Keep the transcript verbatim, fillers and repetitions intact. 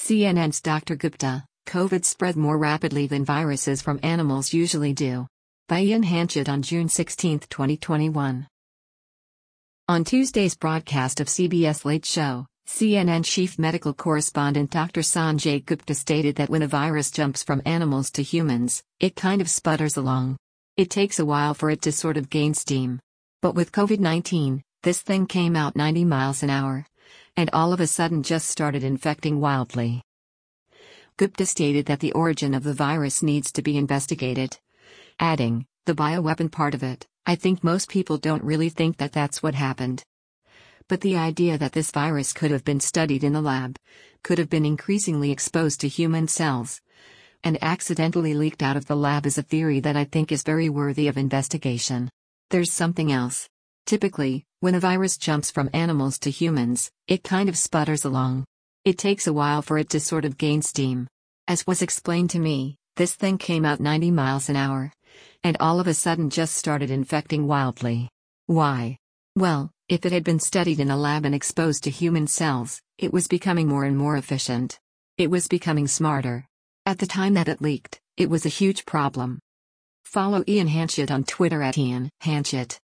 C N N's Doctor Gupta, COVID spread more rapidly than viruses from animals usually do. By Ian Hanchett on June sixteenth, twenty twenty-one. On Tuesday's broadcast of C B S Late Show, C N N chief medical correspondent Doctor Sanjay Gupta stated that when a virus jumps from animals to humans, it kind of sputters along. It takes a while for it to sort of gain steam. But with COVID nineteen, this thing came out ninety miles an hour. And all of a sudden just started infecting wildly. Gupta stated that the origin of the virus needs to be investigated. Adding, the bioweapon part of it, I think most people don't really think that that's what happened. But the idea that this virus could have been studied in the lab, could have been increasingly exposed to human cells, and accidentally leaked out of the lab is a theory that I think is very worthy of investigation. There's something else. Typically, when a virus jumps from animals to humans, it kind of sputters along. It takes a while for it to sort of gain steam. As was explained to me, this thing came out ninety miles an hour. And all of a sudden just started infecting wildly. Why? Well, if it had been studied in a lab and exposed to human cells, it was becoming more and more efficient. It was becoming smarter. At the time that it leaked, it was a huge problem. Follow Ian Hanchett on Twitter at Ian Hanchett.